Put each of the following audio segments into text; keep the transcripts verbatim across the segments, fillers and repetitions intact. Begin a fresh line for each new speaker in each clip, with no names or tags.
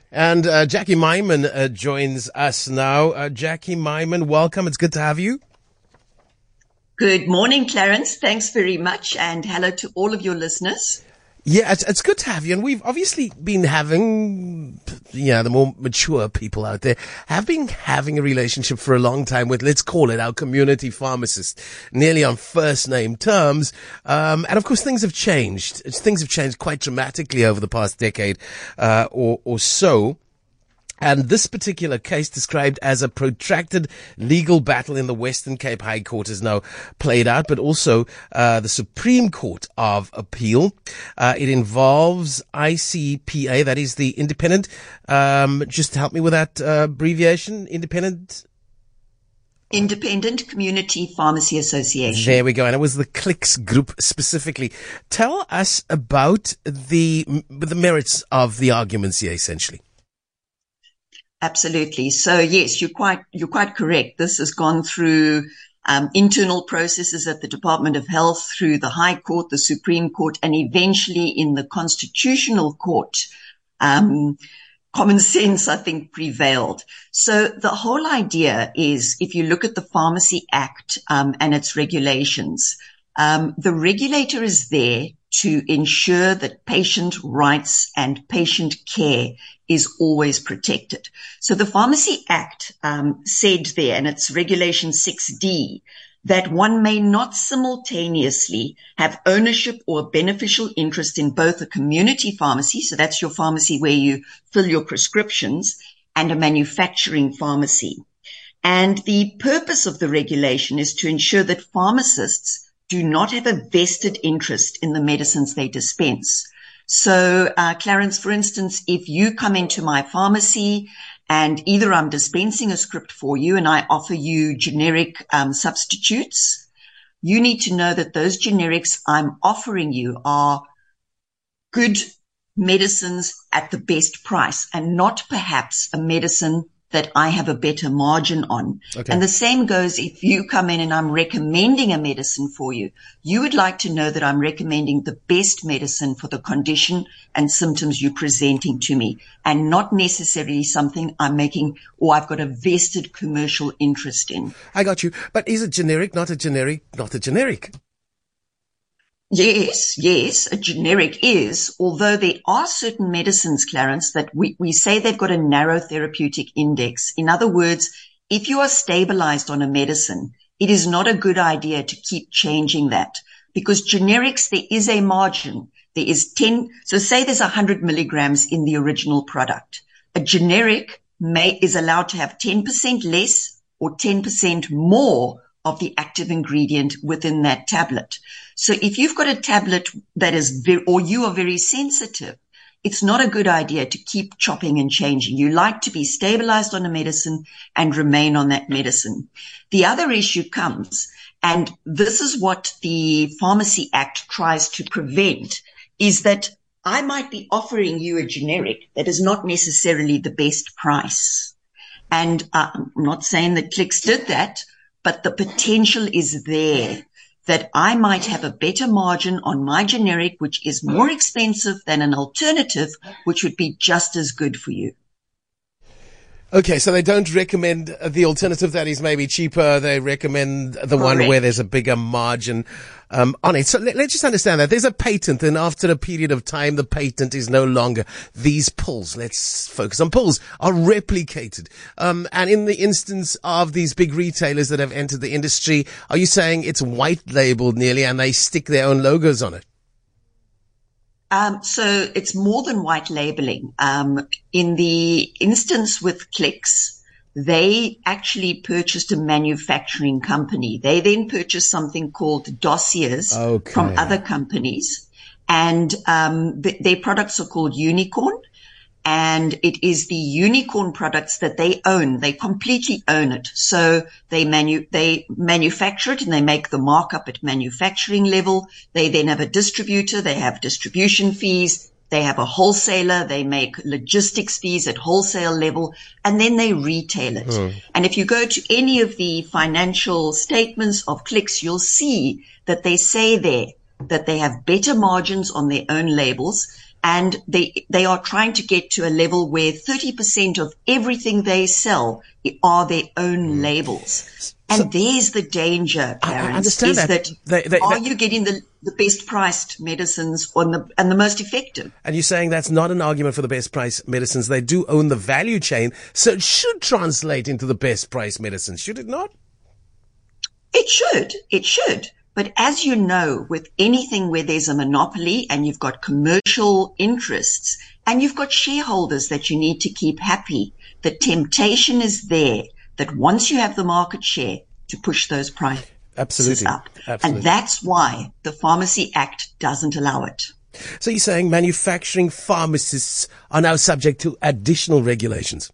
And uh, Jackie Myman uh, joins us now. Uh, Jackie Myman, welcome. It's good to have you.
Good morning, Clarence. Thanks very much. And hello to all of your listeners.
Yeah, it's, it's good to have you. And we've obviously been having, yeah, the more mature people out there have been having a relationship for a long time with, let's call it, our community pharmacists, nearly on first name terms. Um, and of course, things have changed. Things have changed quite dramatically over the past decade, uh, or, or so. And this particular case, described as a protracted legal battle in the Western Cape High Court, is now played out, but also uh, the Supreme Court of Appeal. Uh, it involves I C P A, that is the Independent, um, just help me with that uh, abbreviation, Independent...
Independent Community Pharmacy Association.
There we go. And it was the Clicks group specifically. Tell us about the the merits of the arguments here, essentially.
Absolutely. So yes, you're quite, you're quite correct. This has gone through um, internal processes at the Department of Health, through the High Court, the Supreme Court, and eventually in the Constitutional Court. Um, common sense, I think, prevailed. So the whole idea is, if you look at the Pharmacy Act um, and its regulations, um, the regulator is there to ensure that patient rights and patient care is always protected. So the Pharmacy Act um, said there, and it's Regulation six D, that one may not simultaneously have ownership or beneficial interest in both a community pharmacy, so that's your pharmacy where you fill your prescriptions, and a manufacturing pharmacy. And the purpose of the regulation is to ensure that pharmacists do not have a vested interest in the medicines they dispense. So, uh, Clarence, for instance, if you come into my pharmacy and either I'm dispensing a script for you and I offer you generic um, substitutes, you need to know that those generics I'm offering you are good medicines at the best price, and not perhaps a medicine that I have a better margin on. Okay. And the same goes if you come in and I'm recommending a medicine for you. You would like to know that I'm recommending the best medicine for the condition and symptoms you're presenting to me, and not necessarily something I'm making or I've got a vested commercial interest in.
I got you. But is it generic, not a generic, not a generic?
Yes, yes, a generic is, although there are certain medicines, Clarence, that we, we say they've got a narrow therapeutic index. In other words, if you are stabilized on a medicine, it is not a good idea to keep changing that, because generics, there is a margin. There is ten, so say there's one hundred milligrams in the original product. A generic may, is allowed to have ten percent less or ten percent more of the active ingredient within that tablet. So if you've got a tablet that is very, or you are very sensitive, it's not a good idea to keep chopping and changing. You like to be stabilized on a medicine and remain on that medicine. The other issue comes, and this is what the Pharmacy Act tries to prevent, is that I might be offering you a generic that is not necessarily the best price. And uh, I'm not saying that Clicks did that, but the potential is there that I might have a better margin on my generic, which is more expensive than an alternative, which would be just as good for you.
Okay, so they don't recommend the alternative that is maybe cheaper. They recommend the Correct. One where there's a bigger margin um, on it. So let, let's just understand that there's a patent, and after a period of time, the patent is no longer. These pills, let's focus on pills, are replicated. Um, and in the instance of these big retailers that have entered the industry, are you saying it's white labeled nearly and they stick their own logos on it?
Um, so it's more than white labeling. Um, in the instance with Clicks, they actually purchased a manufacturing company. They then purchased something called dossiers okay. from other companies, and um, th- their products are called Unicorn. And it is the Unicorn products that they own. They completely own it. So they manu- they manufacture it and they make the markup at manufacturing level. They then have a distributor. They have distribution fees. They have a wholesaler. They make logistics fees at wholesale level, and then they retail it. Mm. And if you go to any of the financial statements of Clicks, you'll see that they say there that they have better margins on their own labels. And they, they are trying to get to a level where thirty percent of everything they sell are their own labels. And so, there's the danger, Clarence,
I understand
is
that,
that
they, they,
are
that,
you getting the, the best priced medicines on the, and the most effective?
And you're saying that's not an argument for the best price medicines. They do own the value chain, so it should translate into the best price medicines, should it not?
It should. It should. But as you know, with anything where there's a monopoly and you've got commercial interests and you've got shareholders that you need to keep happy, the temptation is there that once you have the market share to push those prices
Absolutely.
up.
Absolutely.
And that's why the Pharmacy Act doesn't allow it.
So you're saying manufacturing pharmacists are now subject to additional regulations?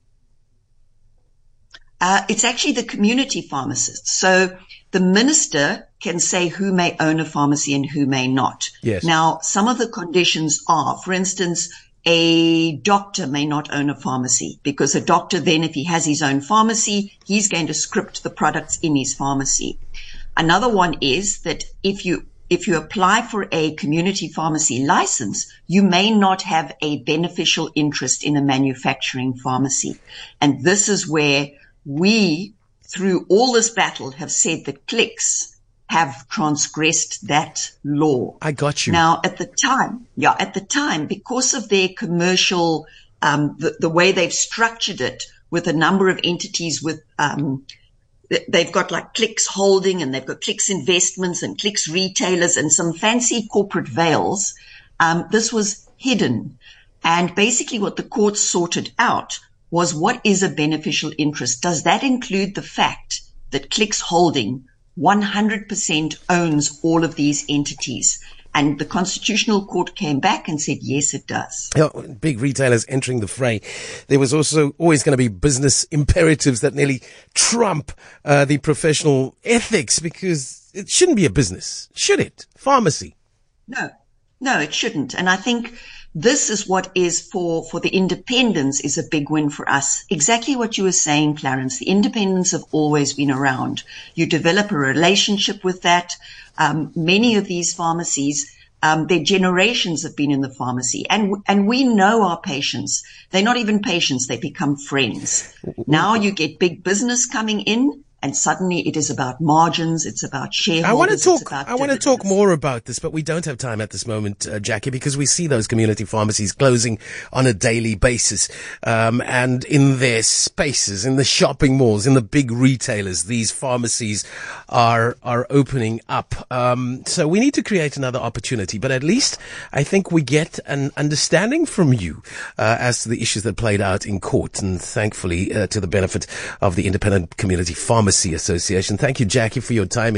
Uh, it's actually the community pharmacists. So the minister can say who may own a pharmacy and who may not.
Yes.
Now, some of the conditions are, for instance, a doctor may not own a pharmacy because a doctor then, if he has his own pharmacy, he's going to script the products in his pharmacy. Another one is that if you if you apply for a community pharmacy license, you may not have a beneficial interest in a manufacturing pharmacy. And this is where we, through all this battle, have said that Clicks have transgressed that law.
I got you.
Now, at the time, yeah, at the time, because of their commercial, um, the, the way they've structured it with a number of entities with, um, they've got like Clicks Holding and they've got Clicks Investments and Clicks Retailers and some fancy corporate veils. Um, this was hidden. And basically what the court sorted out was what is a beneficial interest? Does that include the fact that Clicks Holding one hundred percent owns all of these entities? And the Constitutional Court came back and said, yes, it does.
You know, big retailers entering the fray. There was also always going to be business imperatives that nearly trump uh, the professional ethics, because it shouldn't be a business, should it? Pharmacy.
No, no, it shouldn't. And I think this is what is for, for the independents is a big win for us. Exactly what you were saying, Clarence. The independents have always been around. You develop a relationship with that. Um, many of these pharmacies, um, their generations have been in the pharmacy, and and we know our patients. They're not even patients; they become friends. Now you get big business coming in, and suddenly it is about margins. It's about shareholders.
I want to talk.
It's about
I want to talk more about this, but we don't have time at this moment, uh, Jackie, because we see those community pharmacies closing on a daily basis, um, and in their spaces, in the shopping malls, in the big retailers, these pharmacies are are opening up. Um, so we need to create another opportunity. But at least I think we get an understanding from you uh, as to the issues that played out in court, and thankfully uh, to the benefit of the Independent Community Pharmacy Association. Thank you, Jackie, for your time.